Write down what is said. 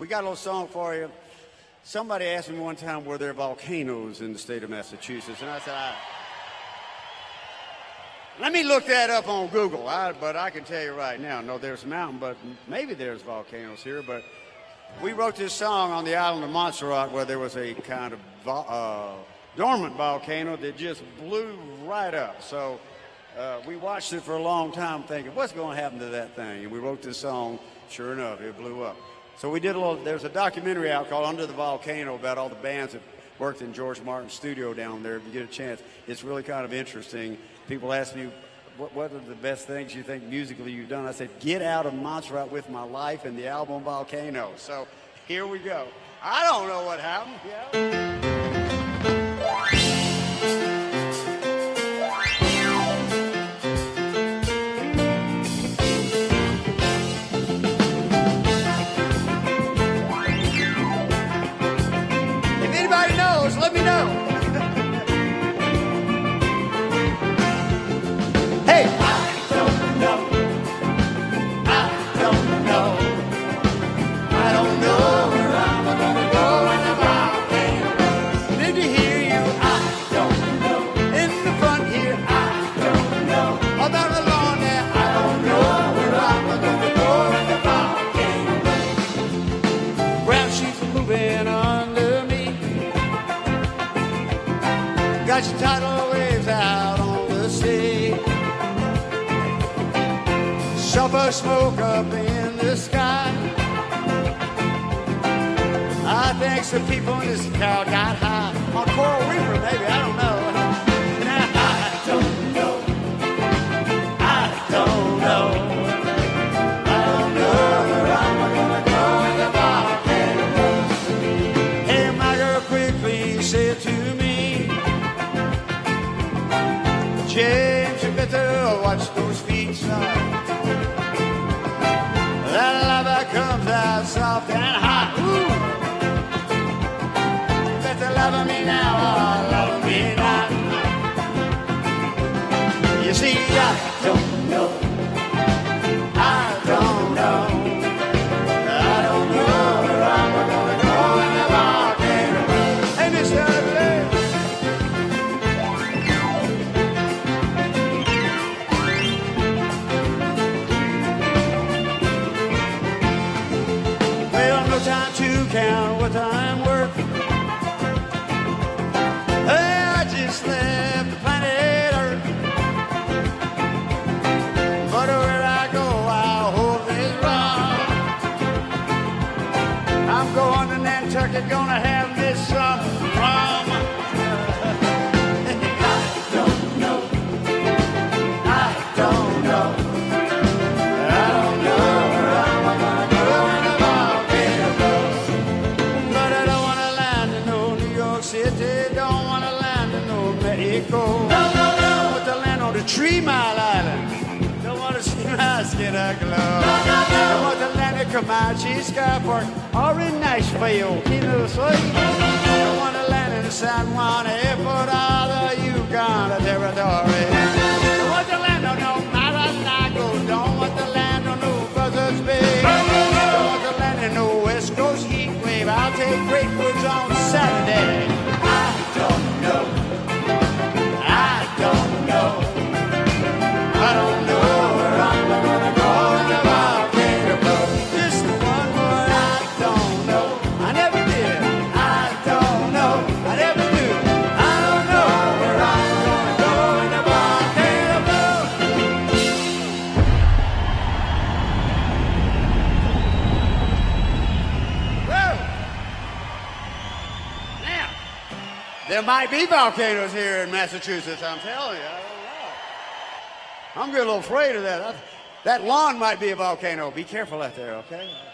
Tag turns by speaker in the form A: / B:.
A: We got a little song for you. Somebody asked me one time, were there volcanoes in the state of Massachusetts? And I said, let me look that up on Google. But I can tell you right now, no, there's a mountain, but maybe there's volcanoes here. But we wrote this song on the island of Montserrat where there was a kind of dormant volcano that just blew right up. So we watched it for a long time thinking, what's going to happen to that thing? And we wrote this song. Sure enough, it blew up. So we did there's a documentary out called Under the Volcano about all the bands that worked in George Martin's studio down there. If you get a chance, it's really kind of interesting. People ask me, what are the best things you think musically you've done? I said, get out of Montserrat with my life and the album Volcano. So here we go. I don't know what happened. Yeah. Let me know. Hey, I don't know. I don't know. I don't know where I'm gonna go in the volcano. Did you hear you? I don't know. In the front here, I don't know. About the lawn there, I don't know where I'm gonna go in the volcano. Brown sheets are moving under me. Got your tidal waves out on the sea. Sulfur smoke up in the sky. I think some people in this crowd got high on Coral Reaper, maybe, I don't know. Now, I don't know. I don't know. I don't know where I'm gonna go in the volcano. Hey, my girl, quickly say it to me. James, you better watch those feet, son. That lava comes out soft and hot. Ooh. You better love me now or love me not. You see, I don't know. I don't know. I don't know where I'm gonna go in the volcano. Hey, Mr. Ugly. Time to count what I'm worth. Hey, I just left the planet Earth. But where I go, I hope is wrong. I'm going to Nantucket, gonna have this rum. I don't know. I don't know. Tree Mile Island. Don't want to see my skin glow. Don't want to land in Comanche, Skyport, or in Nashville, Tennessee. Don't want to land in San Juan Airport or the Yukon Territory. Don't want to land on no Mar-a-Lago. Don't want to land on no Buzzards Bay. Don't want to land in no West Coast heat wave. I'll take Great Woods on Saturday. I don't know. I don't know. I don't know where I'm gonna go in the volcano. Just one word, I don't know. I never did. I don't know. I never do. I don't know where I'm gonna go in the volcano. Whoa! Now, there might be volcanoes here in Massachusetts, I'm telling you. I'm getting a little afraid of that. That lawn might be a volcano. Be careful out there, okay?